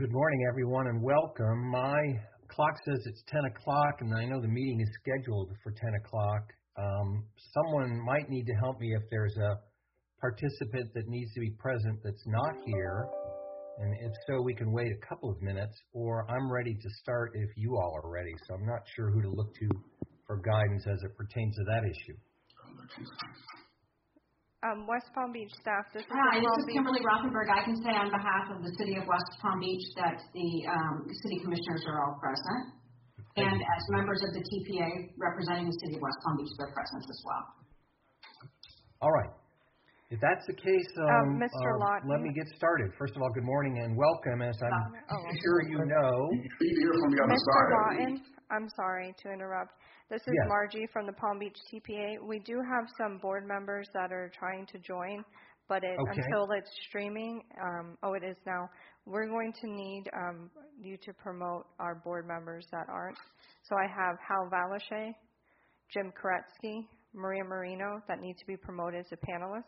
Good morning, everyone, and welcome. My clock says it's 10 o'clock, and I know the meeting is scheduled for 10 o'clock. Someone might need to help me if there's a participant that needs to be present that's not here, and if so, we can wait a couple of minutes, or I'm ready to start if you all are ready, so I'm not sure who to look to for guidance as it pertains to that issue. West Palm Beach staff. This is Kimberly Rothenberg. I can say on behalf of the City of West Palm Beach that the city commissioners are all present. And as members of the TPA representing the City of West Palm Beach, they're present as well. All right. If that's the case, Mr. Lawton, let me get started. First of all, good morning and welcome. As I'm sure you know, Mr. Lawton, I'm sorry to interrupt. This is Margie from the Palm Beach TPA. We do have some board members that are trying to join, but until it's streaming, it is now, we're going to need you to promote our board members that aren't. So I have Hal Valashe, Jim Koretsky, Maria Marino that need to be promoted as a panelist.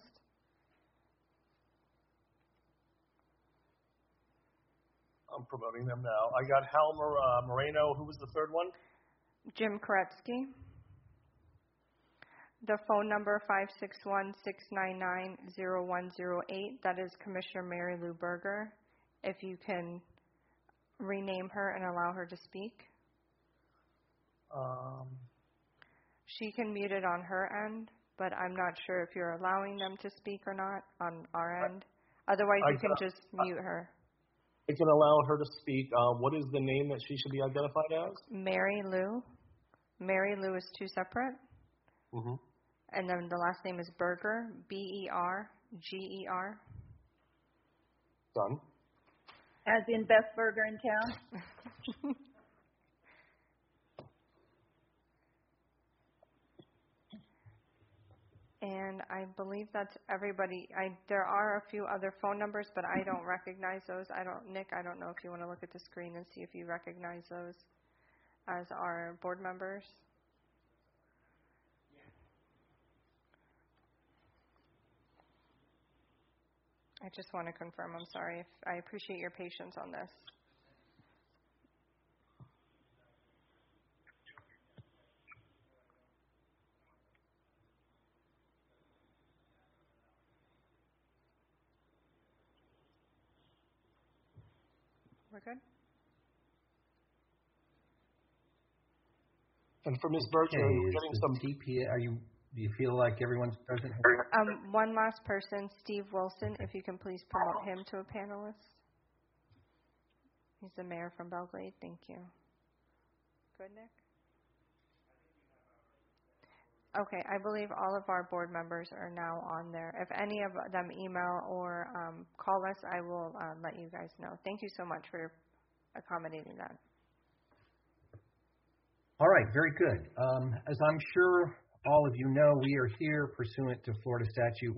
I'm promoting them now. I got Hal Moreno. Who was the third one? Jim Koretsky. The phone number 561-699-0108. That is Commissioner Mary Lou Berger. If you can rename her and allow her to speak. She can mute it on her end, but I'm not sure if you're allowing them to speak or not on our end. Otherwise, you can just mute her. I can allow her to speak. What is the name that she should be identified as? Mary Lou. Mary Lou is two separate. Mm-hmm. And then the last name is Berger, B-E-R-G-E-R. Done. As in best burger in town? And I believe that's everybody. There are a few other phone numbers, but I don't recognize those. Nick, I don't know if you want to look at the screen and see if you recognize those as our board members. I just want to confirm. I'm sorry. I appreciate your patience on this. We're good? And for Ms. Berger, you're getting some TPA. Do you feel like everyone's present? One last person, Steve Wilson, if you can please promote him to a panelist. He's the mayor from Belgrade. Thank you. Good, Nick? Okay, I believe all of our board members are now on there. If any of them email or call us, I will let you guys know. Thank you so much for accommodating that. All right, very good. As I'm sure all of you know, we are here pursuant to Florida Statute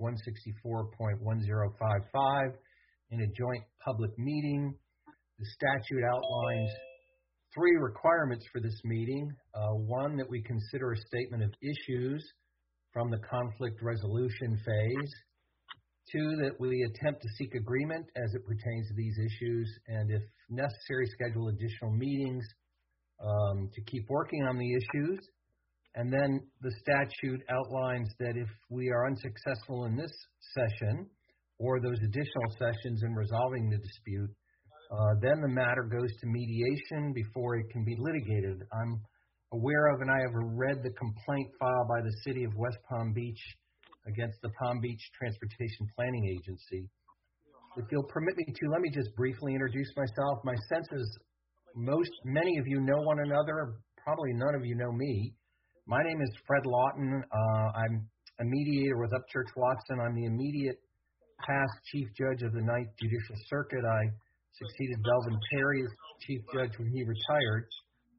164.1055 in a joint public meeting. The statute outlines three requirements for this meeting. One, that we consider a statement of issues from the conflict resolution phase. Two, that we attempt to seek agreement as it pertains to these issues, and if necessary, schedule additional meetings to keep working on the issues. And then the statute outlines that if we are unsuccessful in this session or those additional sessions in resolving the dispute, then the matter goes to mediation before it can be litigated. I'm aware of and I have read the complaint filed by the City of West Palm Beach against the Palm Beach Transportation Planning Agency. If you'll permit me to, let me just briefly introduce myself. My sense is many of you know one another, probably none of you know me. My name is Fred Lawton. I'm a mediator with Upchurch Watson. I'm the immediate past Chief Judge of the Ninth Judicial Circuit. I succeeded Delvin Perry as Chief Judge when he retired.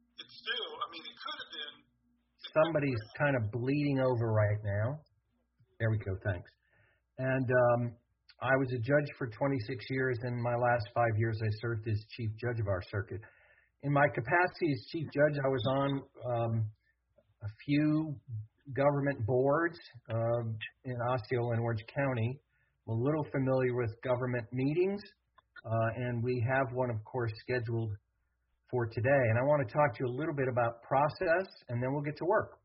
Somebody's kind of bleeding over right now. There we go, thanks. And I was a judge for 26 years, and my last 5 years I served as Chief Judge of our circuit. In my capacity as Chief Judge, I was on a few government boards in Osceola and Orange County. I'm a little familiar with government meetings, and we have one, of course, scheduled for today. And I want to talk to you a little bit about process, and then we'll get to work.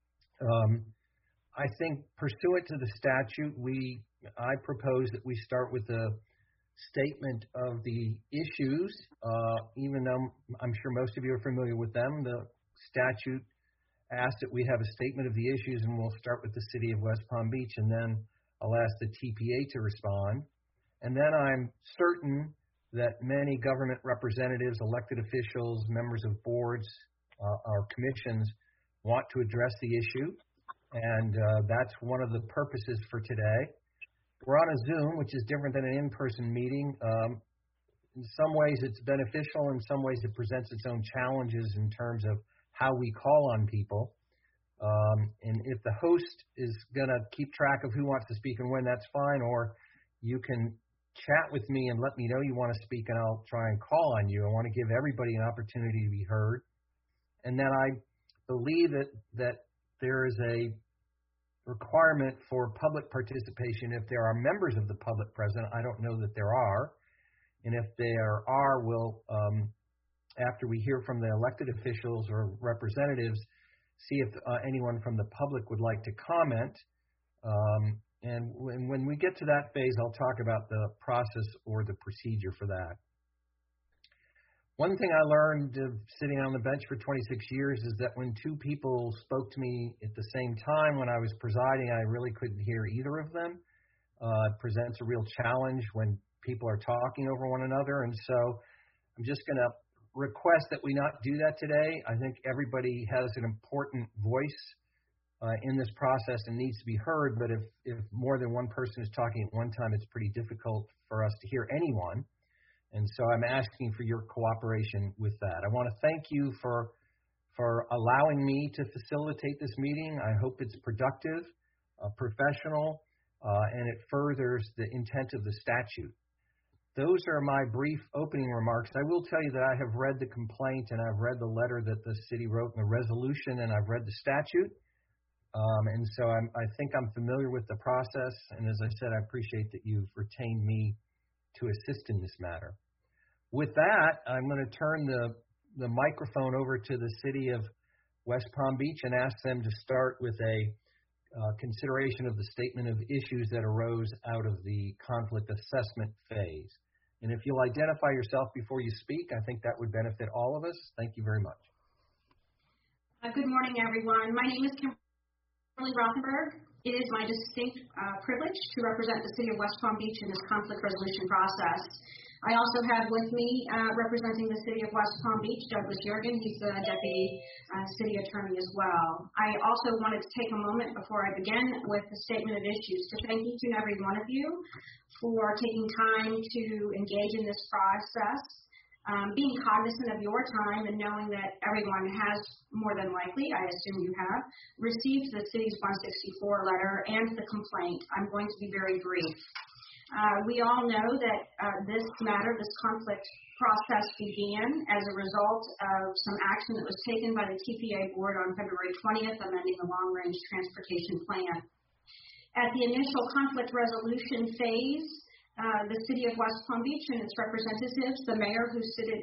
I think pursuant to the statute, I propose that we start with a statement of the issues, even though I'm sure most of you are familiar with them. The statute asks that we have a statement of the issues, and we'll start with the City of West Palm Beach, and then I'll ask the TPA to respond. And then I'm certain that many government representatives, elected officials, members of boards, or commissions want to address the issue, and that's one of the purposes for today. We're on a Zoom, which is different than an in-person meeting. In some ways it's beneficial, in some ways it presents its own challenges in terms of how we call on people. And if the host is going to keep track of who wants to speak and when, that's fine, or you can chat with me and let me know you want to speak, and I'll try and call on you. I want to give everybody an opportunity to be heard. And then I believe that there is a requirement for public participation if there are members of the public present. I don't know that there are. And if there are, we'll, after we hear from the elected officials or representatives, see if anyone from the public would like to comment. And when we get to that phase, I'll talk about the process or the procedure for that. One thing I learned sitting on the bench for 26 years is that when two people spoke to me at the same time when I was presiding, I really couldn't hear either of them. It presents a real challenge when people are talking over one another. And so I'm just going to request that we not do that today. I think everybody has an important voice in this process and needs to be heard. But if more than one person is talking at one time, it's pretty difficult for us to hear anyone. And so I'm asking for your cooperation with that. I want to thank you for allowing me to facilitate this meeting. I hope it's productive, professional, and it furthers the intent of the statute. Those are my brief opening remarks. I will tell you that I have read the complaint, and I've read the letter that the city wrote in the resolution, and I've read the statute. And so I think I'm familiar with the process. And as I said, I appreciate that you've retained me to assist in this matter. With that, I'm going to turn the microphone over to the City of West Palm Beach and ask them to start with a consideration of the statement of issues that arose out of the conflict assessment phase. And if you'll identify yourself before you speak, I think that would benefit all of us. Thank you very much. Good morning, everyone. My name is Kimberly Rothenberg. It is my distinct privilege to represent the City of West Palm Beach in this conflict resolution process. I also have with me, representing the City of West Palm Beach, Douglas Yergin. He's the Deputy City Attorney as well. I also wanted to take a moment before I begin with the statement of issues to thank each and every one of you for taking time to engage in this process, being cognizant of your time and knowing that everyone has, more than likely, I assume you have, received the city's 164 letter and the complaint. I'm going to be very brief. We all know that this conflict process began as a result of some action that was taken by the TPA board on February 20th, amending the long-range transportation plan. At the initial conflict resolution phase, the City of West Palm Beach and its representatives, the mayor who's seated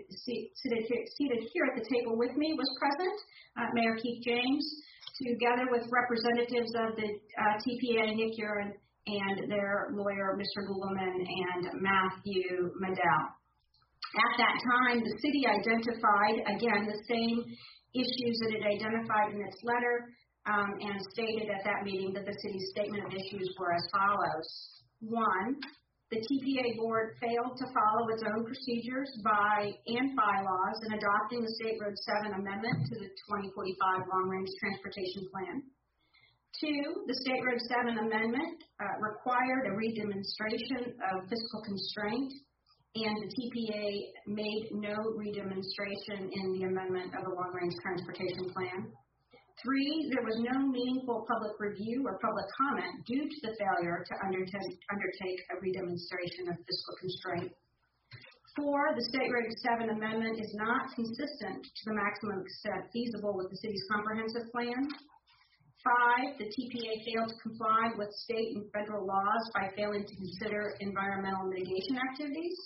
here at the table with me was present, Mayor Keith James, together with representatives of the TPA, Nick Urin, and their lawyer, Mr. Gugelman, and Matthew Medell. At that time, the city identified, again, the same issues that it identified in its letter and stated at that meeting that the city's statement of issues were as follows. One, the TPA board failed to follow its own procedures and bylaws in adopting the State Road 7 amendment to the 2045 Long-Range Transportation Plan. Two, the State Road 7 amendment required a redemonstration of fiscal constraint, and the TPA made no redemonstration in the amendment of the Long-Range Transportation Plan. Three, there was no meaningful public review or public comment due to the failure to undertake a redemonstration of fiscal constraint. Four, the State Road 7 amendment is not consistent to the maximum extent feasible with the city's comprehensive plan. Five, the TPA failed to comply with state and federal laws by failing to consider environmental mitigation activities.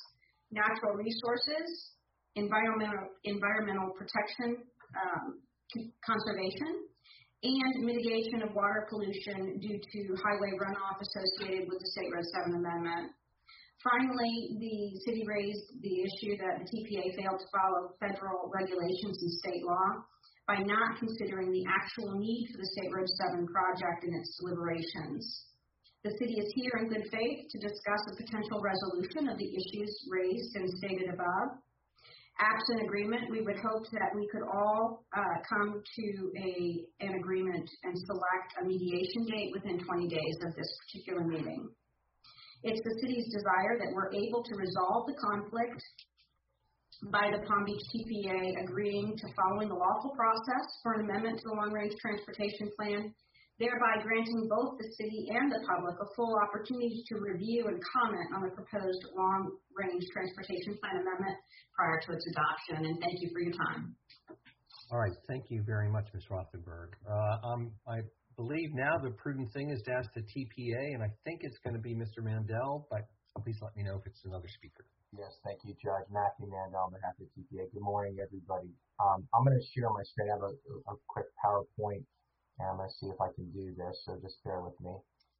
natural resources, environmental protection, conservation, and mitigation of water pollution due to highway runoff associated with the State Road 7 Amendment. Finally, the city raised the issue that the TPA failed to follow federal regulations and state law by not considering the actual need for the State Road 7 project in its deliberations. The city is here in good faith to discuss a potential resolution of the issues raised and stated above. Absent agreement, we would hope that we could all come to an agreement and select a mediation date within 20 days of this particular meeting. It's the city's desire that we're able to resolve the conflict by the Palm Beach TPA agreeing to following the lawful process for an amendment to the Long-Range Transportation Plan, thereby granting both the city and the public a full opportunity to review and comment on the proposed Long-Range Transportation Plan amendment prior to its adoption. And thank you for your time. All right. Thank you very much, Ms. Rothenberg. I believe now the prudent thing is to ask the TPA, and I think it's going to be Mr. Mandel, but please let me know if it's another speaker. Yes, thank you, Judge. Matthew Mandel on behalf of the TPA. Good morning, everybody. I'm going to share my screen. I have a quick PowerPoint, and I'm going to see if I can do this, so just bear with me.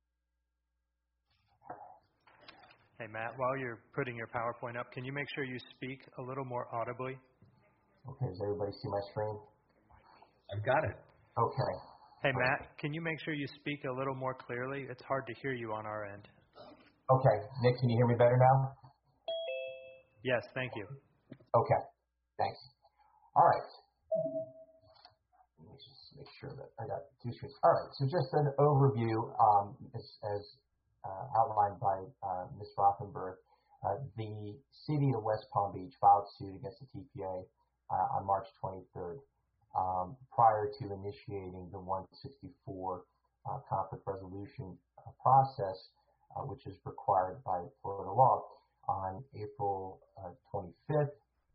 Hey, Matt, while you're putting your PowerPoint up, can you make sure you speak a little more audibly? Okay, does everybody see my screen? I've got it. Okay. Hey, Matt, can you make sure you speak a little more clearly? It's hard to hear you on our end. Okay. Nick, can you hear me better now? Yes, thank you. Okay. Thanks. All right. Let me just make sure that I got two screens. All right. So just an overview, as outlined by Ms. Rothenberg. The city of West Palm Beach filed suit against the TPA on March 23rd. Prior to initiating the 164 conflict resolution process, which is required by Florida law. On April 20th,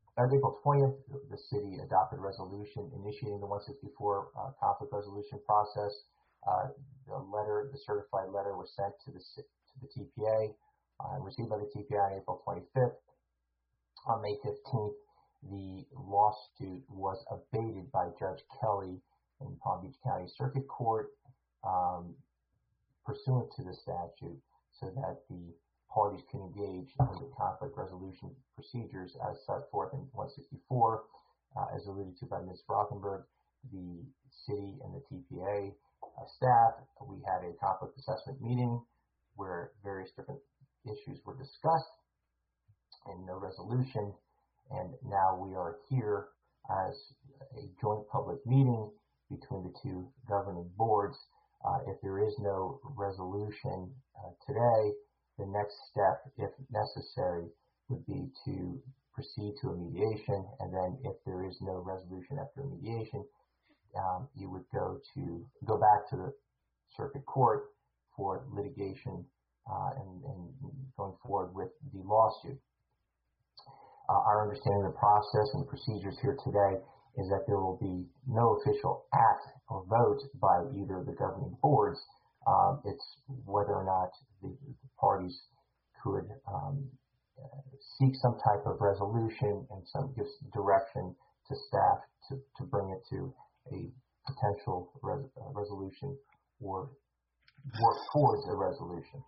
the city adopted a resolution initiating the 164 conflict resolution process. The certified letter was sent to the TPA and received by the TPA on April 25th. On May 15th, the lawsuit was abated by Judge Kelly in Palm Beach County Circuit Court, pursuant to the statute, so that the parties can engage in the conflict resolution procedures as set forth in 164. As alluded to by Ms. Rothenberg, the city and the TPA staff, we had a conflict assessment meeting where various different issues were discussed and no resolution. And now we are here as a joint public meeting between the two governing boards. If there is no resolution today, the next step, if necessary, would be to proceed to a mediation. And then if there is no resolution after a mediation, you would go back to the circuit court for litigation and going forward with the lawsuit. Our understanding of the process and the procedures here today is that there will be no official act or vote by either of the governing boards. It's whether or not the parties could seek some type of resolution and gives direction to staff to bring it to a potential resolution or work towards a resolution.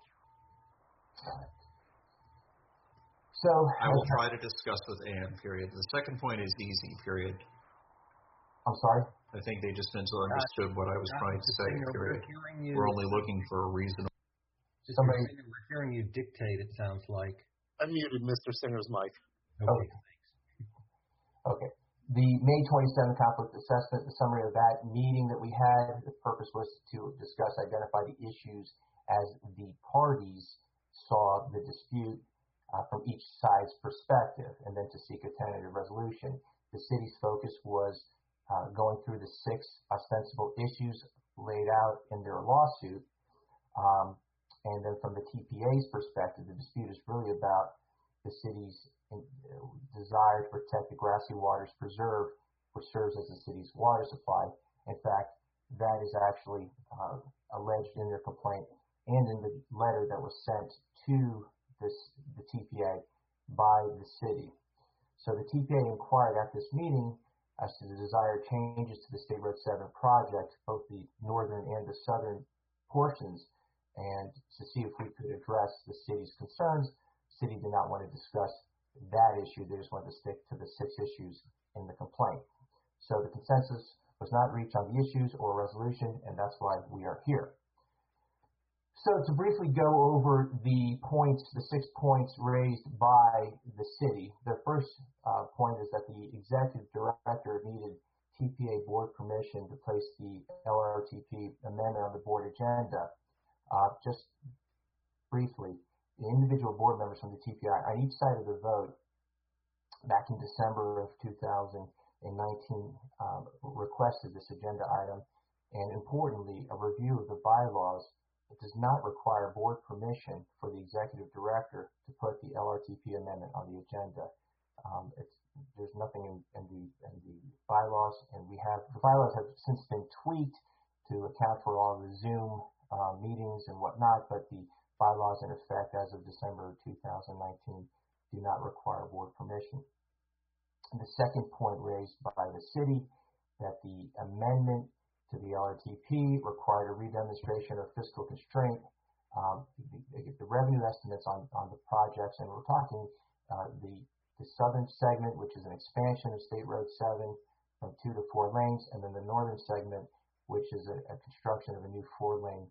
So I will try to discuss with Ann, period. The second point is easy, period. I'm sorry? I think they just misunderstood what I was trying to say, period. We're only looking for a reasonable... We're hearing you dictate, it sounds like. I muted Mr. Singer's mic. Okay. Okay. The May 27 conflict assessment, the summary of that meeting that we had, the purpose was to identify the issues as the parties saw the dispute from each side's perspective, and then to seek a tentative resolution. The city's focus was going through the 6 ostensible issues laid out in their lawsuit. And then from the TPA's perspective, the dispute is really about the city's desire to protect the grassy waters preserve, which serves as the city's water supply. In fact, that is actually alleged in their complaint and in the letter that was sent to the TPA by the city. So the TPA inquired at this meeting as to the desired changes to the State Road 7 project, both the northern and the southern portions, and to see if we could address the city's concerns. The city did not want to discuss that issue. They just wanted to stick to the 6 issues in the complaint. So the consensus was not reached on the issues or resolution, and that's why we are here. So to briefly go over the points, the 6 points raised by the city, the first point is that the executive director needed TPA board permission to place the LRTP amendment on the board agenda. Just briefly, the individual board members from the TPI on each side of the vote back in December of 2019 requested this agenda item, and importantly, a review of the bylaws. It does not require board permission for the executive director to put the LRTP amendment on the agenda. There's nothing in the bylaws, and the bylaws have since been tweaked to account for all the Zoom meetings and whatnot, but the bylaws in effect as of December 2019 do not require board permission. And the second point raised by the city, that the amendment to the LRTP required a redemonstration of fiscal constraint. The revenue estimates on the projects, and we're talking the southern segment, which is an expansion of State Road 7 from 2 to 4 lanes, and then the northern segment, which is a construction of a new 4-lane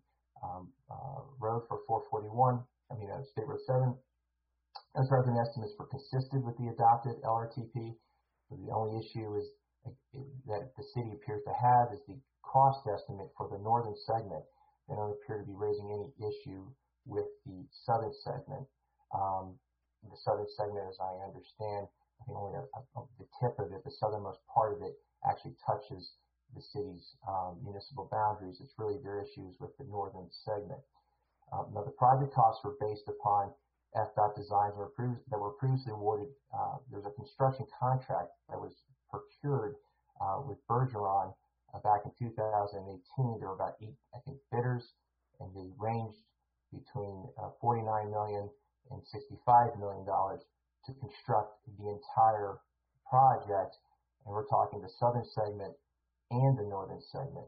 road for State Road 7. Those revenue estimates were consistent with the adopted LRTP. The only issue is that the city appears to have is the cost estimate for the northern segment. They don't appear to be raising any issue with the southern segment. The southern segment, as I understand, I think only the tip of it, the southernmost part of it, actually touches the city's municipal boundaries. It's really their issues with the northern segment. Now, the project costs were based upon FDOT designs that were previously awarded. There's a construction contract that was procured with Bergeron back in 2018. There were about 8, I think, bidders, and they ranged between $49 million and $65 million to construct the entire project. And we're talking the southern segment and the northern segment.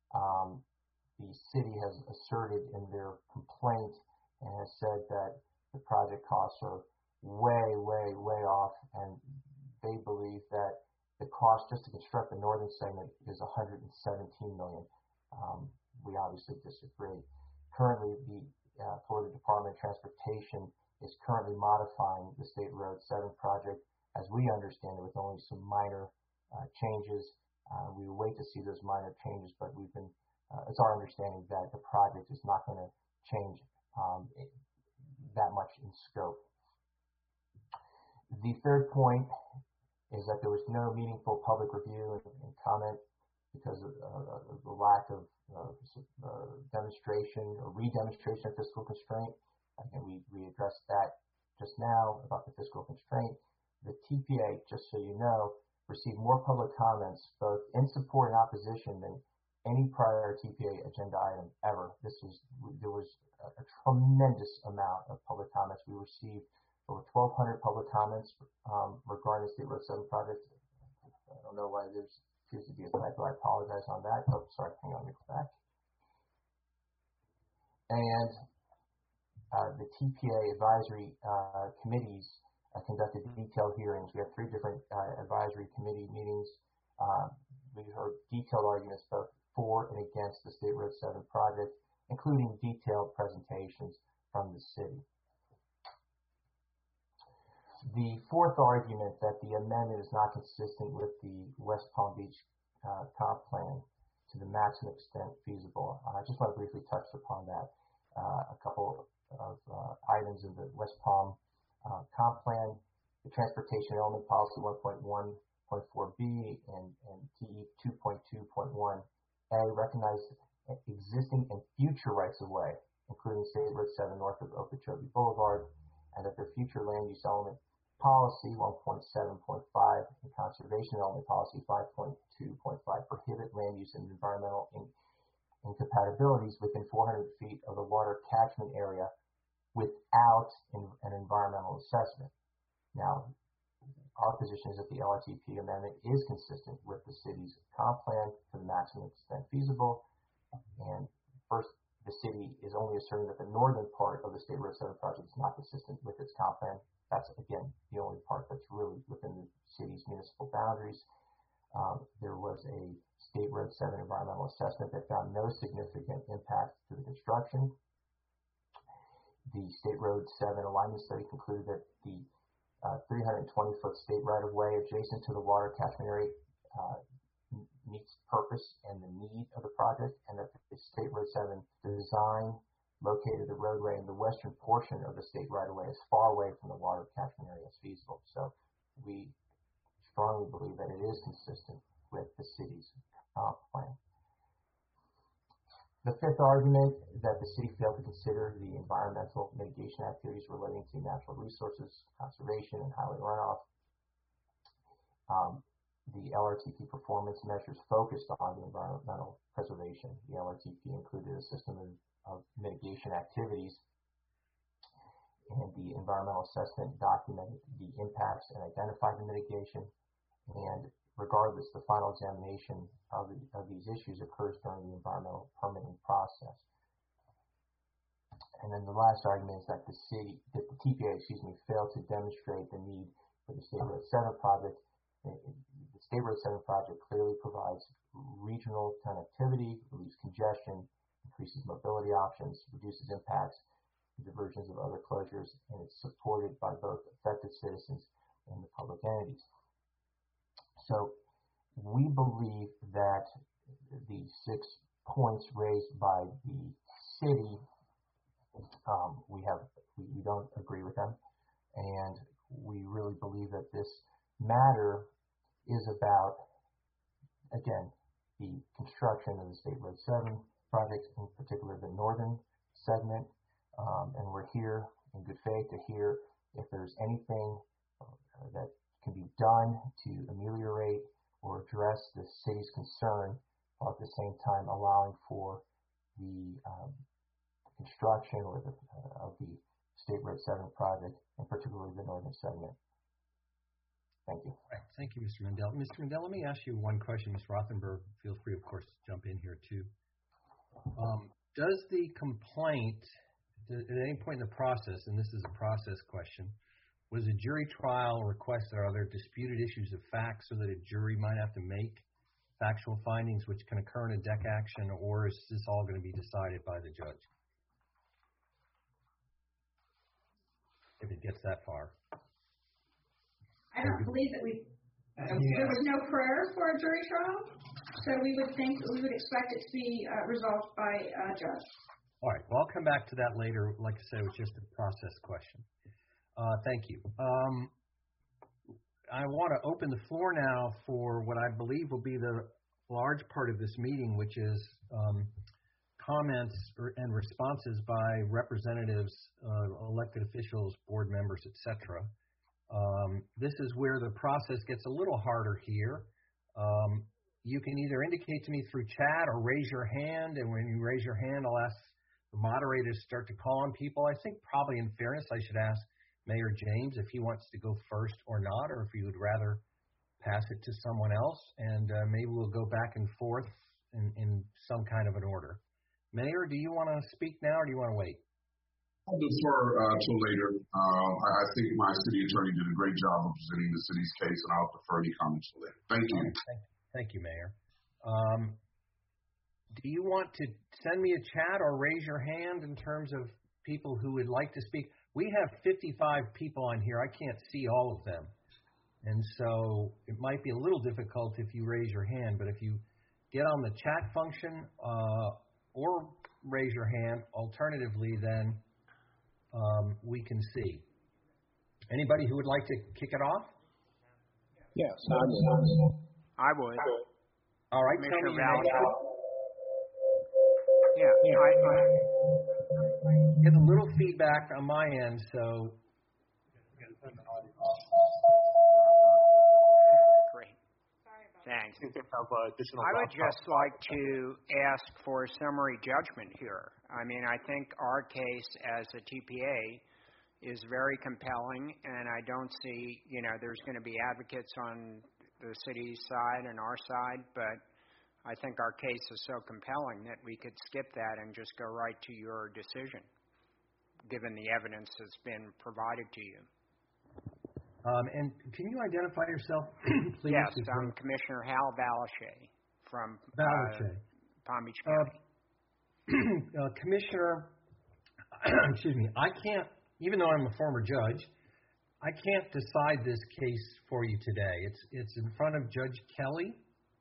The city has asserted in their complaint and has said that the project costs are way, way, way off, and they believe that the cost just to construct the northern segment is $117 million. We obviously disagree. Currently, the Florida Department of Transportation is currently modifying the State Road 7 project, as we understand it, with only some minor changes. We will wait to see those minor changes, but it's our understanding that the project is not going to change that much in scope. The third point is that there was no meaningful public review and comment because of the lack of demonstration or redemonstration of fiscal constraint. And we addressed that just now about the fiscal constraint. The TPA, just so you know, received more public comments, both in support and opposition, than any prior TPA agenda item ever. There was a tremendous amount of public comments. We received over 1,200 public comments regarding the State Road 7 project. I don't know why there appears to be a typo. I apologize on that. Oh, sorry, hang on, let me go back. And the TPA advisory committees conducted detailed hearings. We have 3 different advisory committee meetings. We heard detailed arguments both for and against the State Road 7 project, including detailed presentations from the city. The fourth argument, that the amendment is not consistent with the West Palm Beach comp plan to the maximum extent feasible. I just want to briefly touch upon that. A couple of items in the West Palm comp plan, the Transportation Element Policy 1.1.4b and TE 2.2.1a recognize existing and future rights-of-way, including State Road 7 north of Okeechobee Boulevard, and that their future land use element policy 1.7.5 and conservation element policy 5.2.5 prohibit land use and environmental incompatibilities within 400 feet of the water catchment area without an environmental assessment. Now, our position is that the LRTP amendment is consistent with the city's comp plan to the maximum extent feasible. And first, the city is only asserting that the northern part of the State Road 7 project is not consistent with its comp plan. That's, again, the only part that's really within the city's municipal boundaries. There was a State Road 7 environmental assessment that found no significant impact to the construction. The State Road 7 alignment study concluded that the 320-foot state right-of-way adjacent to the water catchment area meets purpose and the need of the project, and that the State Road 7 design located the roadway in the western portion of the state right-of-way as far away from the water catchment area as feasible. So we strongly believe that it is consistent with the city's comp plan. The fifth argument that the city failed to consider the environmental mitigation activities relating to natural resources, conservation, and highway runoff. The LRTP performance measures focused on the environmental preservation. The LRTP included a system of mitigation activities, and the environmental assessment documented the impacts and identified the mitigation. And regardless, the final examination of these issues occurs during the environmental permitting process. And then the last argument is that the TPA, failed to demonstrate the need for the State Road 7 project. The State Road 7 project clearly provides regional connectivity, relieves congestion, increases mobility options, reduces impacts, diversions of other closures, and it's supported by both affected citizens and the public entities. So we believe that the 6 points raised by the city, we don't agree with them, and we really believe that this matter is about, again, the construction of the State Road 7 project, in particular the northern segment, and we're here in good faith to hear if there's anything that can be done to ameliorate or address the city's concern, while at the same time allowing for the construction of the State Road 7 project, and particularly the northern segment. Thank you. Right. Thank you, Mr. Mandel. Mr. Mandel, let me ask you one question. Ms. Rothenberg, feel free, of course, to jump in here too. Does the complaint, at any point in the process, and this is a process question, was a jury trial requested? Are there disputed issues of fact so that a jury might have to make factual findings which can occur in a DEC action, or is this all going to be decided by the judge? If it gets that far. I don't believe that there was no prayer for a jury trial, so we would expect it to be resolved by a judge. All right. Well, I'll come back to that later. Like I said, it was just a process question. Thank you. I want to open the floor now for what I believe will be the large part of this meeting, which is comments and responses by representatives, elected officials, board members, etc. This is where the process gets a little harder here. You can either indicate to me through chat or raise your hand, and when you raise your hand, I'll ask the moderator to start to call on people. I think probably in fairness, I should ask Mayor James if he wants to go first or not, or if you would rather pass it to someone else, and maybe we'll go back and forth in some kind of an order. Mayor, do you want to speak now, or do you want to wait? I'll defer till later. I think my city attorney did a great job of presenting the city's case, and I'll defer any comments till later. Thank you. Thank you, Mayor. Do you want to send me a chat or raise your hand in terms of people who would like to speak? We have 55 people on here. I can't see all of them. And so it might be a little difficult if you raise your hand, but if you get on the chat function or raise your hand, alternatively, then we can see. Anybody who would like to kick it off? Yes, I would. All right, Commissioner tell me Yeah, I get a little feedback on my end, so. Great. Thanks. I would just like to ask for summary judgment here. I mean, I think our case as a TPA is very compelling, and I don't see, there's going to be advocates on the city's side and our side, but I think our case is so compelling that we could skip that and just go right to your decision, given the evidence that's been provided to you. And can you identify yourself, please? Yes, I'm Commissioner Hal Balashay from Palm Beach County. Commissioner, excuse me, I can't, even though I'm a former judge, I can't decide this case for you today. It's in front of Judge Kelly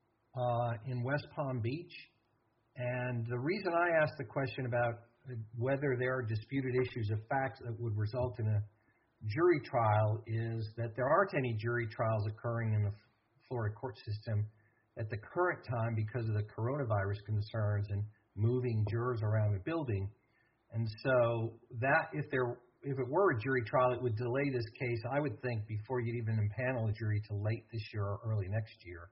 in West Palm Beach. And the reason I asked the question about whether there are disputed issues of facts that would result in a jury trial is that there aren't any jury trials occurring in the Florida court system at the current time because of the coronavirus concerns and moving jurors around the building. And so that if it were a jury trial, it would delay this case, I would think, before you'd even impanel a jury till late this year or early next year.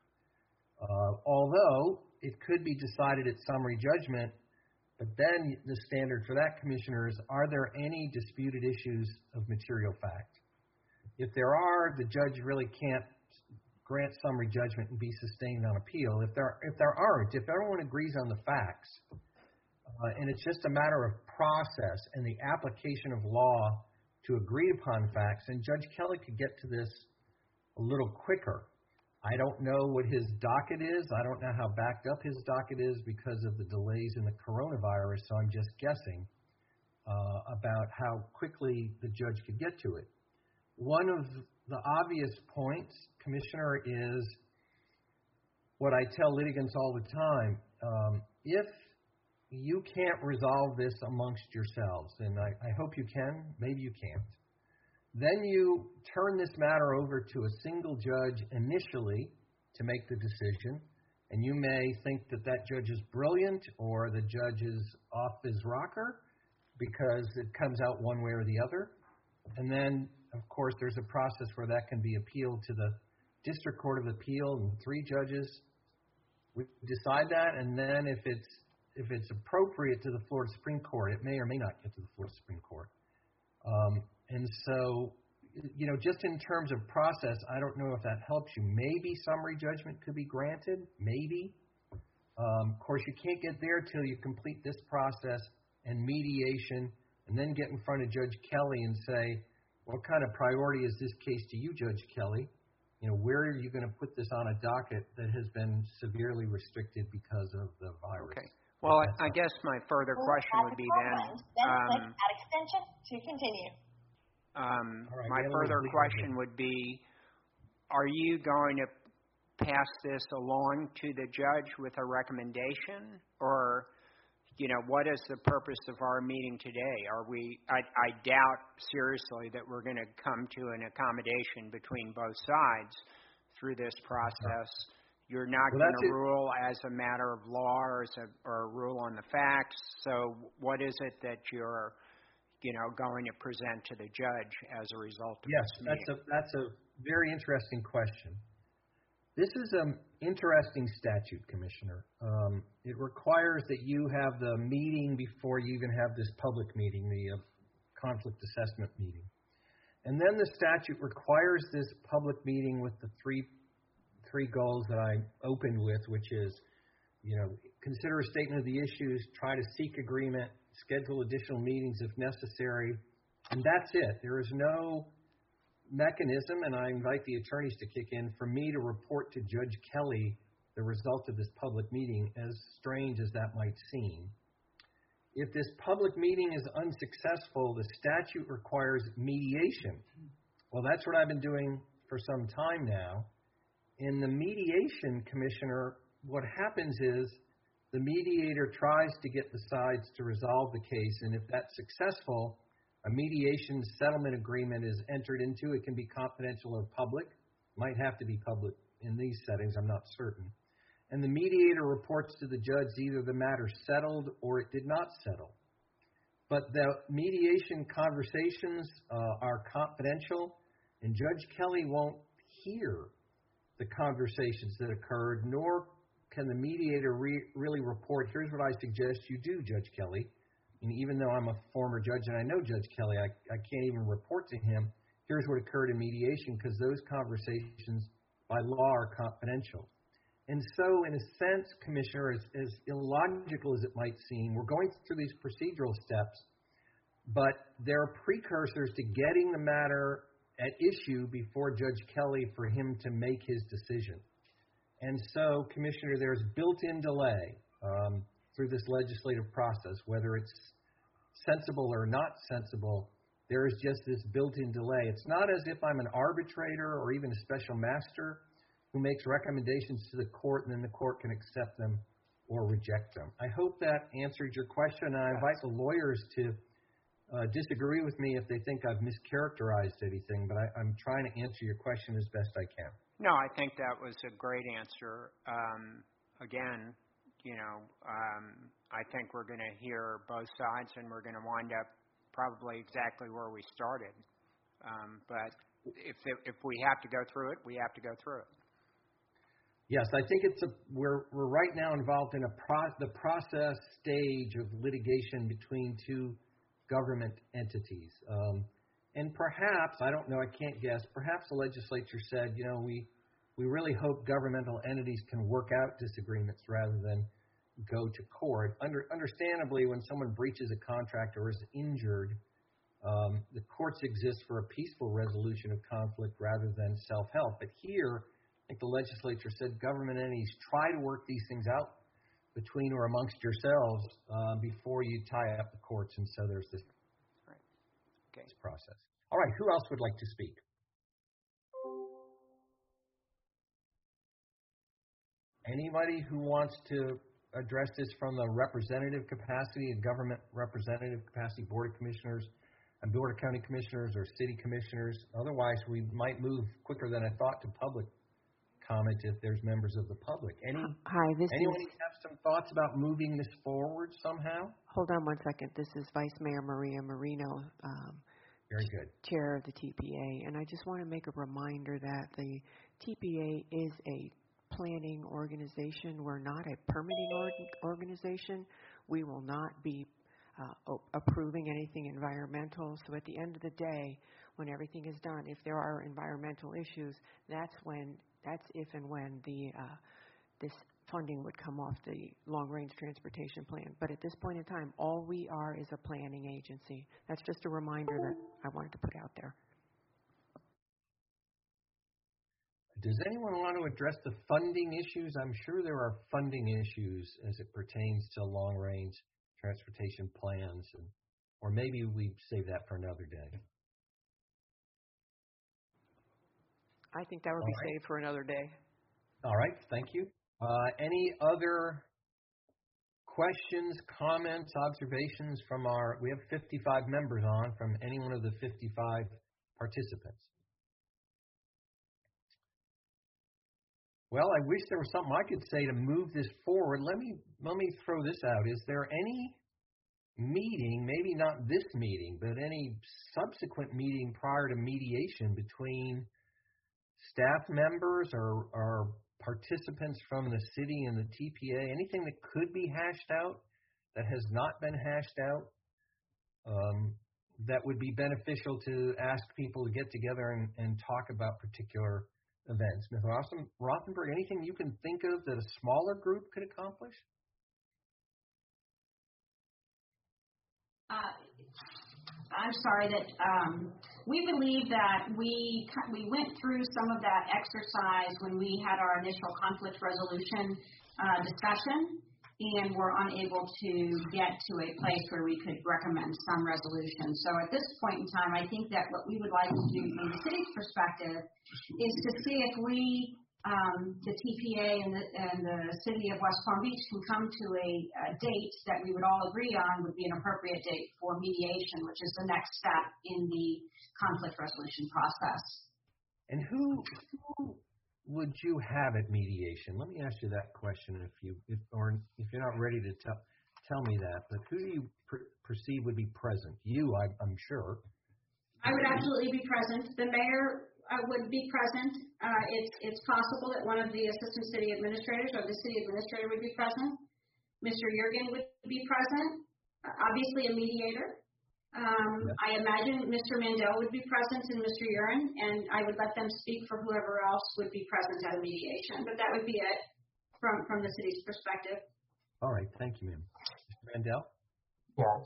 Although it could be decided at summary judgment, but then the standard for that, Commissioner, is are there any disputed issues of material fact? If there are, the judge really can't grant summary judgment and be sustained on appeal. If there aren't, if everyone agrees on the facts, and it's just a matter of process and the application of law to agreed upon facts, and Judge Kelly could get to this a little quicker. I don't know what his docket is. I don't know how backed up his docket is because of the delays in the coronavirus, so I'm just guessing about how quickly the judge could get to it. One of the obvious points, Commissioner, is what I tell litigants all the time. If you can't resolve this amongst yourselves, and I hope you can, maybe you can't, then you turn this matter over to a single judge initially to make the decision, and you may think that that judge is brilliant or the judge is off his rocker because it comes out one way or the other. And then, of course, there's a process where that can be appealed to the District Court of Appeal, and 3 judges would decide that. And then if it's appropriate to the Florida Supreme Court, it may or may not get to the Florida Supreme Court. And so, just in terms of process, I don't know if that helps you. Maybe summary judgment could be granted. Maybe. Of course, you can't get there till you complete this process and mediation and then get in front of Judge Kelly and say, what kind of priority is this case to you, Judge Kelly? Where are you going to put this on a docket that has been severely restricted because of the virus? Okay. Well, I guess my further question would be then click add extension to continue. My further question would be, are you going to pass this along to the judge with a recommendation? Or, what is the purpose of our meeting today? I doubt seriously that we're going to come to an accommodation between both sides through this process. You're not going to rule as a matter of law or rule on the facts. So what is it that you're going to present to the judge as a result of this meeting? Yes, that's a very interesting question. This is an interesting statute, Commissioner. It requires that you have the meeting before you even have this public meeting, the conflict assessment meeting. And then the statute requires this public meeting with the three goals that I opened with, which is, consider a statement of the issues, try to seek agreement, schedule additional meetings if necessary, and that's it. There is no mechanism, and I invite the attorneys to kick in, for me to report to Judge Kelly the result of this public meeting, as strange as that might seem. If this public meeting is unsuccessful, the statute requires mediation. Well, that's what I've been doing for some time now. In the mediation, Commissioner, what happens is the mediator tries to get the sides to resolve the case, and if that's successful, a mediation settlement agreement is entered into. It can be confidential or public. Might have to be public in these settings, I'm not certain. And the mediator reports to the judge either the matter settled or it did not settle. But the mediation conversations are confidential, and Judge Kelly won't hear the conversations that occurred, nor can the mediator really report, here's what I suggest you do, Judge Kelly. And even though I'm a former judge and I know Judge Kelly, I can't even report to him, here's what occurred in mediation, because those conversations by law are confidential. And so, in a sense, Commissioner, as illogical as it might seem, we're going through these procedural steps, but they're precursors to getting the matter at issue before Judge Kelly for him to make his decision. And so, Commissioner, there's built-in delay through this legislative process, whether it's sensible or not sensible. There is just this built-in delay. It's not as if I'm an arbitrator or even a special master who makes recommendations to the court and then the court can accept them or reject them. I hope that answered your question, and I invite the lawyers to disagree with me if they think I've mischaracterized anything, but I'm trying to answer your question as best I can. No, I think that was a great answer. Again, I think we're going to hear both sides, and we're going to wind up probably exactly where we started. But if we have to go through it, we have to go through it. Yes, I think we're right now involved in the process stage of litigation between two government entities. And perhaps, I don't know, I can't guess, perhaps the legislature said, we really hope governmental entities can work out disagreements rather than go to court. Understandably, when someone breaches a contract or is injured, the courts exist for a peaceful resolution of conflict rather than self-help. But here, I think the legislature said government entities try to work these things out between or amongst yourselves before you tie up the courts. And so there's this process. All right, who else would like to speak? Anybody who wants to address this from the representative capacity, a government representative capacity, Board of Commissioners, and Board of County Commissioners or City Commissioners? Otherwise, we might move quicker than I thought to public comment if there's members of the public. Anyone have some thoughts about moving this forward somehow? Hold on one second. This is Vice Mayor Maria Marino, very good, Chair of the TPA. And I just want to make a reminder that the TPA is a planning organization. We're not a permitting organization. We will not be approving anything environmental. So at the end of the day, when everything is done, if there are environmental issues, that's if and when this funding would come off the long-range transportation plan. But at this point in time, all we are is a planning agency. That's just a reminder that I wanted to put out there. Does anyone want to address the funding issues? I'm sure there are funding issues as it pertains to long-range transportation plans, or maybe we save that for another day. I think that would be saved for another day. All right, thank you. Any other questions, comments, observations from we have 55 members on, from any one of the 55 participants? Well, I wish there was something I could say to move this forward. Let me throw this out. Is there any meeting, maybe not this meeting, but any subsequent meeting prior to mediation between staff members or participants from the city and the TPA, anything that could be hashed out that has not been hashed out, that would be beneficial to ask people to get together and talk about particular events? Ms. Rothenberg, anything you can think of that a smaller group could accomplish? I'm sorry that we believe that we went through some of that exercise when we had our initial conflict resolution discussion, and were unable to get to a place where we could recommend some resolution. So at this point in time, I think that what we would like to do from the city's perspective is to see if we, the TPA and the city of West Palm Beach, can come to a date that we would all agree on would be an appropriate date for mediation, which is the next step in the conflict resolution process. And who would you have at mediation? Let me ask you that question if you're not ready to tell me that, but who do you perceive would be present? You, I'm sure. I would absolutely be present. The mayor would be present. It's possible that one of the assistant city administrators or the city administrator would be present. Mr. Juergen would be present. obviously a mediator. I imagine Mr. Mandel would be present and Mr. Uren, and I would let them speak for whoever else would be present at a mediation. But that would be it from the city's perspective. All right. Thank you, ma'am. Mr. Mandel? Yes.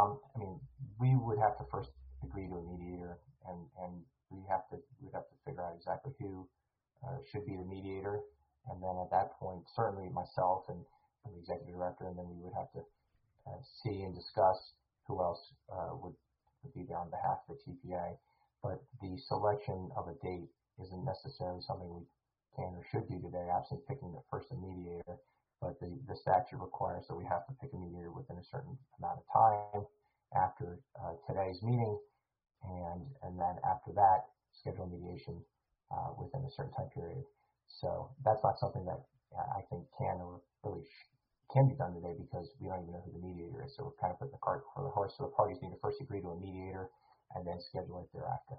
We would have to first agree to a mediator, and we'd have to figure out exactly who should be the mediator. And then at that point, certainly myself and the executive director, and then we would have to see and discuss who else would be there on behalf of the TPA. But the selection of a date isn't necessarily something we can or should do today, absent picking the first mediator. But the statute requires that we have to pick a mediator within a certain amount of time after today's meeting, and then after that, schedule mediation within a certain time period. So that's not something that I think can or really can be done today, because we don't even know who the mediator is. So we're kind of putting the cart before the horse. So the parties need to first agree to a mediator and then schedule it thereafter.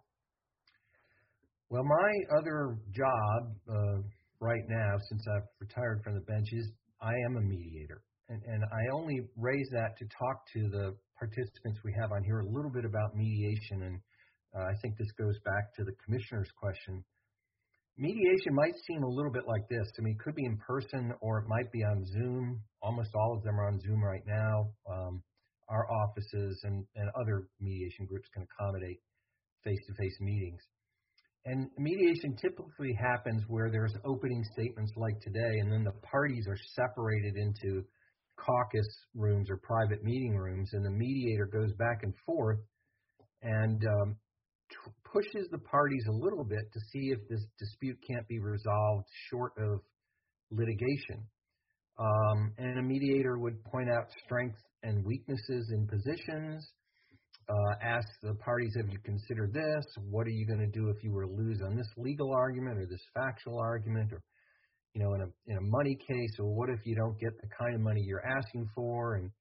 Well, my other job right now, since I've retired from the bench, is I am a mediator. And I only raise that to talk to the participants we have on here a little bit about mediation. And I think this goes back to the commissioner's question. Mediation might seem a little bit like this. I mean, it could be in person or it might be on Zoom. Almost all of them are on Zoom right now. Our offices and other mediation groups can accommodate face-to-face meetings. And mediation typically happens where there's opening statements like today, and then the parties are separated into caucus rooms or private meeting rooms, and the mediator goes back and forth and pushes the parties a little bit to see if this dispute can't be resolved short of litigation. And a mediator would point out strengths and weaknesses in positions, ask the parties, have you considered this? What are you going to do if you were to lose on this legal argument or this factual argument? Or, you know, in a money case, or what if you don't get the kind of money you're asking for? And,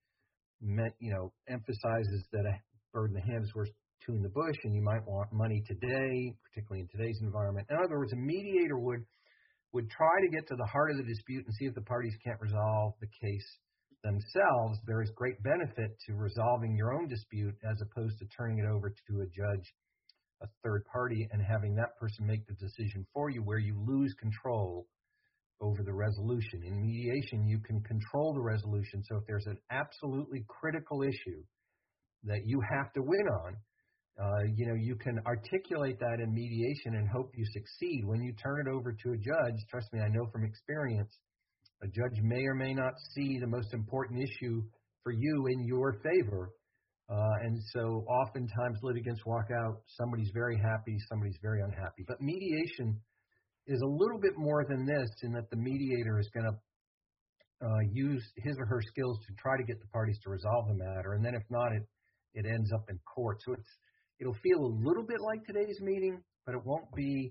emphasizes that a bird in the hand is worth two in the bush, and you might want money today, particularly in today's environment. In other words, a mediator would try to get to the heart of the dispute and see if the parties can't resolve the case themselves. There is great benefit to resolving your own dispute as opposed to turning it over to a judge, a third party, and having that person make the decision for you, where you lose control over the resolution. In mediation, you can control the resolution. So if there's an absolutely critical issue that you have to win on, you can articulate that in mediation and hope you succeed. When you turn it over to a judge, trust me, I know from experience, a judge may or may not see the most important issue for you in your favor. And so oftentimes litigants walk out, somebody's very happy, somebody's very unhappy. But mediation is a little bit more than this, in that the mediator is going to use his or her skills to try to get the parties to resolve the matter. And then if not, it ends up in court. So it'll feel a little bit like today's meeting, but it won't be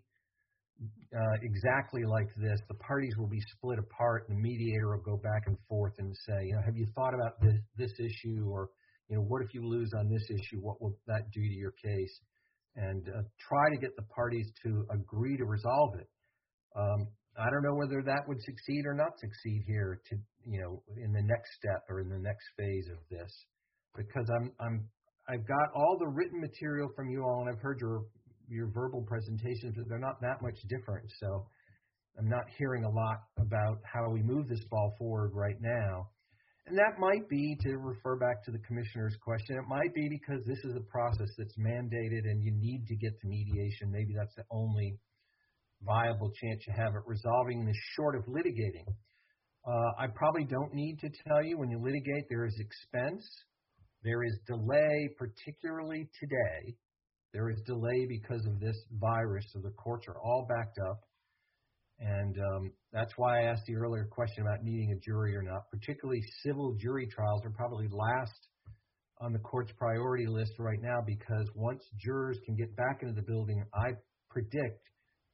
exactly like this. The parties will be split apart, and the mediator will go back and forth and say, have you thought about this issue? Or, what if you lose on this issue? What will that do to your case? And try to get the parties to agree to resolve it. I don't know whether that would succeed or not succeed here in the next step or in the next phase of this, because I've got all the written material from you all, and I've heard your verbal presentations, but they're not that much different. So I'm not hearing a lot about how we move this ball forward right now. And that might be, to refer back to the commissioner's question, it might be because this is a process that's mandated and you need to get to mediation. Maybe that's the only viable chance you have at resolving this short of litigating. I probably don't need to tell you, when you litigate, there is expense. There is delay, particularly today. There is delay because of this virus, so the courts are all backed up. And that's why I asked the earlier question about needing a jury or not. Particularly civil jury trials are probably last on the court's priority list right now, because once jurors can get back into the building, I predict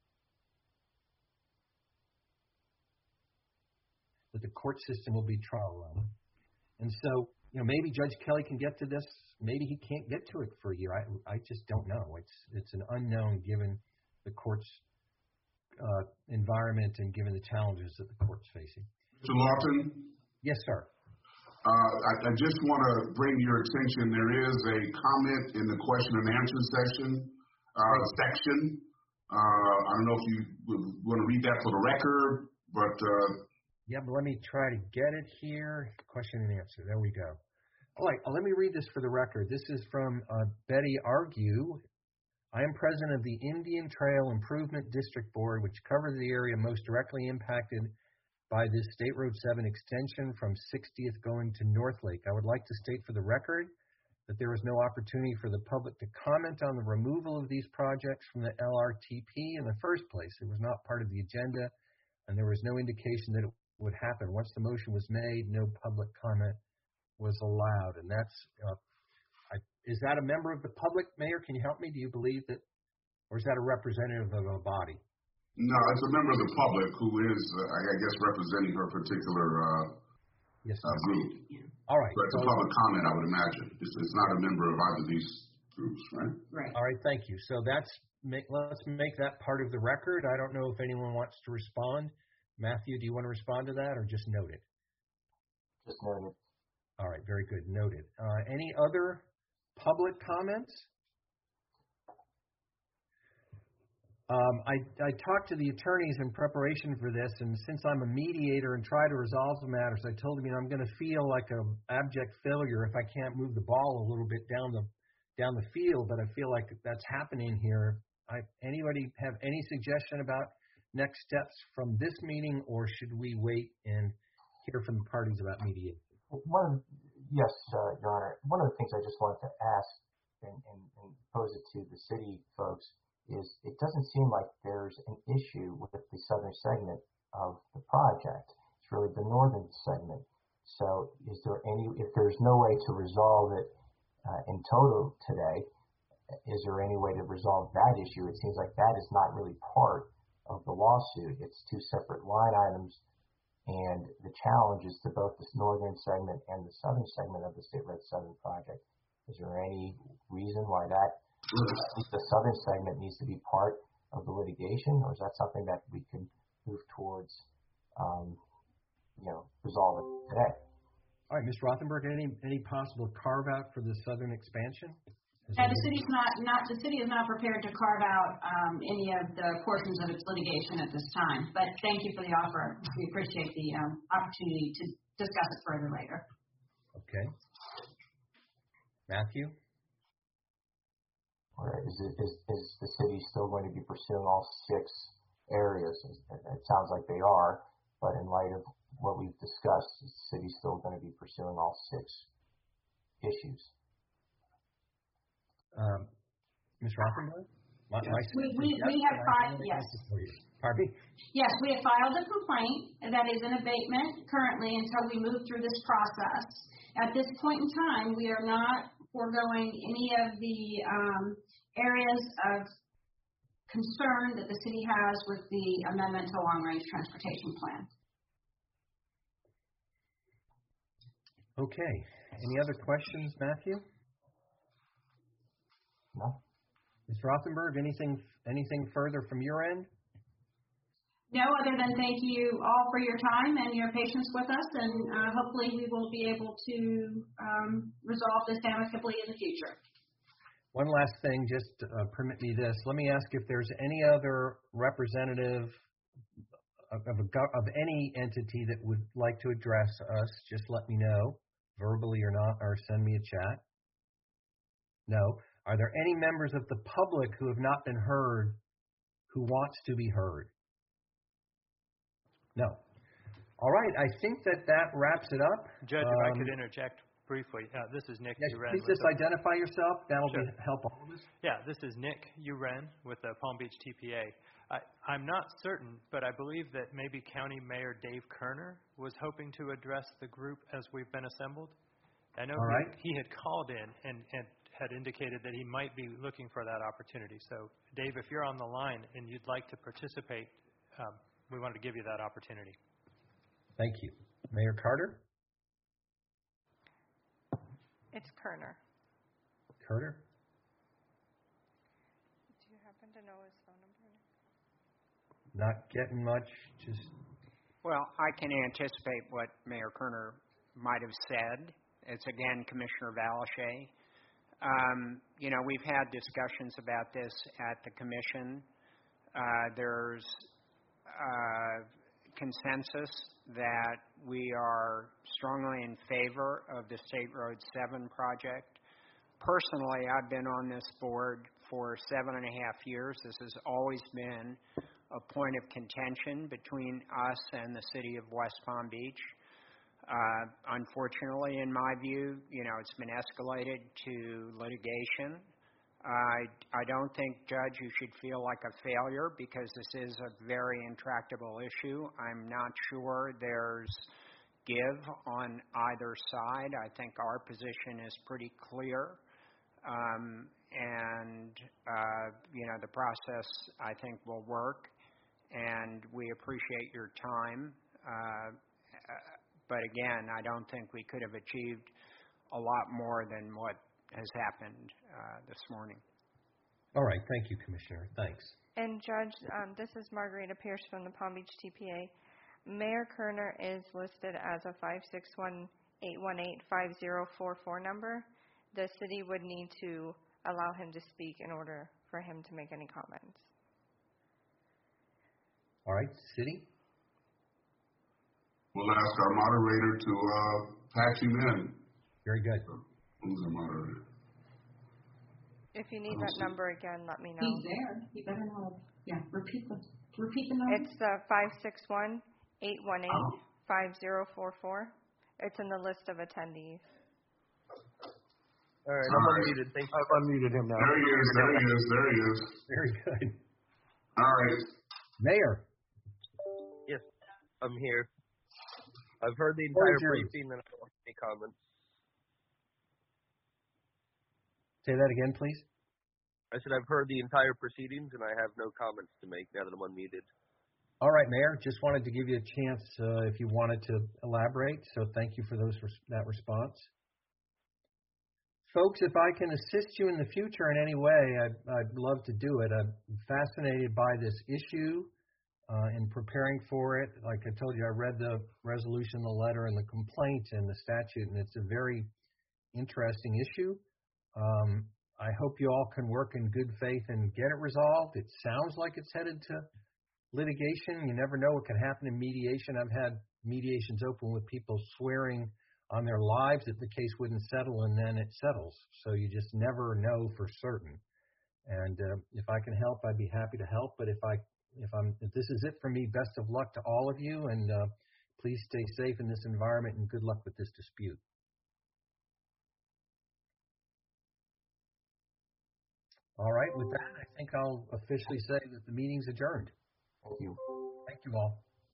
that the court system will be trial run. And so, maybe Judge Kelly can get to this. Maybe he can't get to it for a year. I just don't know. It's an unknown given the court's environment and given the challenges that the court's facing. Mr. Lawton? Yes, sir. I just want to bring your attention. There is a comment in the question and answer section. I don't know if you want to read that for the record, but yeah, but let me try to get it here. Question and answer. There we go. All right, let me read this for the record. This is from Betty Argue. I am president of the Indian Trail Improvement District Board, which covers the area most directly impacted by this State Road 7 extension from 60th going to North Lake. I would like to state for the record that there was no opportunity for the public to comment on the removal of these projects from the LRTP in the first place. It was not part of the agenda, and there was no indication that it would happen. Once the motion was made, no public comment was allowed. And that's, is that a member of the public, Mayor? Can you help me? Do you believe that, or is that a representative of a body? No, it's a member of the public who is, I guess, representing her particular group. All right. So it's a public comment, I would imagine. It's not a member of either of these groups, right? Right. All right, thank you. So let's make that part of the record. I don't know if anyone wants to respond. Matthew, do you want to respond to that or just note it? Just note it. All right, very good. Noted. Any other public comments? I talked to the attorneys in preparation for this, and since I'm a mediator and try to resolve the matters, I told them, I'm going to feel like an abject failure if I can't move the ball a little bit down the field, but I feel like that's happening here. Anybody have any suggestion about next steps from this meeting, or should we wait and hear from the parties about mediation? Yes, Your Honor. One of the things I just wanted to ask and pose it to the city folks is it doesn't seem like there's an issue with the southern segment of the project. It's really the northern segment. So if there's no way to resolve it in total today, is there any way to resolve that issue? It seems like that is not really part of the lawsuit. It's two separate line items, and the challenge is to both the northern segment and the southern segment of the State Road 7 project. Is there any reason why the southern segment needs to be part of the litigation, or is that something that we can move towards, resolving today? All right, Ms. Rothenberg, any possible carve out for the southern expansion? The city is not prepared to carve out any of the portions of its litigation at this time. But thank you for the offer. We appreciate the opportunity to discuss it further later. Okay. Matthew? All right. Is the city still going to be pursuing all 6 areas? It sounds like they are, but in light of what we've discussed, is the city still going to be pursuing all 6 issues? Ms. Rothenberg? We have filed, yes. Pardon me? Yes, we have filed a complaint that is in abatement currently until we move through this process. At this point in time, we are not foregoing any of the areas of concern that the city has with the amendment to long-range transportation plan. Okay. Any other questions, Matthew? No. Ms. Rothenberg, anything further from your end? No, other than thank you all for your time and your patience with us, and hopefully we will be able to resolve this amicably in the future. One last thing, just permit me this. Let me ask if there's any other representative of any entity that would like to address us. Just let me know, verbally or not, or send me a chat. No. Are there any members of the public who have not been heard who wants to be heard? No. All right. I think that wraps it up. Judge, if I could interject briefly. This is Nick Uren. Please just identify yourself. That'll help all of us. Yeah, this is Nick Uren with the Palm Beach TPA. I'm not certain, but I believe that maybe County Mayor Dave Kerner was hoping to address the group as we've been assembled. I know he had called in and had indicated that he might be looking for that opportunity. So, Dave, if you're on the line and you'd like to participate, we wanted to give you that opportunity. Thank you. Mayor Carter? It's Kerner. Carter? Do you happen to know his phone number? Not getting much, just... Well, I can anticipate what Mayor Kerner might have said. It's again Commissioner Valashay. We've had discussions about this at the commission. There's consensus that we are strongly in favor of the State Road 7 project. Personally, I've been on this board for 7.5 years. This has always been a point of contention between us and the city of West Palm Beach. Unfortunately, in my view, it's been escalated to litigation. I don't think, Judge, you should feel like a failure because this is a very intractable issue. I'm not sure there's give on either side. I think our position is pretty clear. The process, I think, will work, and we appreciate your time. But again, I don't think we could have achieved a lot more than what has happened this morning. All right. Thank you, Commissioner. Thanks. And Judge, this is Margarita Pierce from the Palm Beach TPA. Mayor Kerner is listed as a 561-818-5044 number. The city would need to allow him to speak in order for him to make any comments. All right. City? We'll ask our moderator to patch him in. Very good. Who's the moderator? If you need that number again, let me know. He's there. You better know. Yeah, repeat the number. It's 561-818-5044. It's in the list of attendees. All right, I'm unmuted. Thank you. I've unmuted him now. There he is. Very good. All right. Mayor. Yes, I'm here. I've heard the entire briefing and I don't have any comments. Say that again, please. I said I've heard the entire proceedings and I have no comments to make now that I'm unmuted. All right, Mayor. Just wanted to give you a chance if you wanted to elaborate. So thank you for that response. Folks, if I can assist you in the future in any way, I'd love to do it. I'm fascinated by this issue in preparing for it. Like I told you, I read the resolution, the letter, and the complaint and the statute, and it's a very interesting issue. I hope you all can work in good faith and get it resolved. It sounds like it's headed to litigation. You never know what can happen in mediation. I've had mediations open with people swearing on their lives that the case wouldn't settle, and then it settles. So you just never know for certain. And if I can help, I'd be happy to help. But if this is it for me, best of luck to all of you, and please stay safe in this environment, and good luck with this dispute. All right, with that, I think I'll officially say that the meeting's adjourned. Thank you. Thank you all.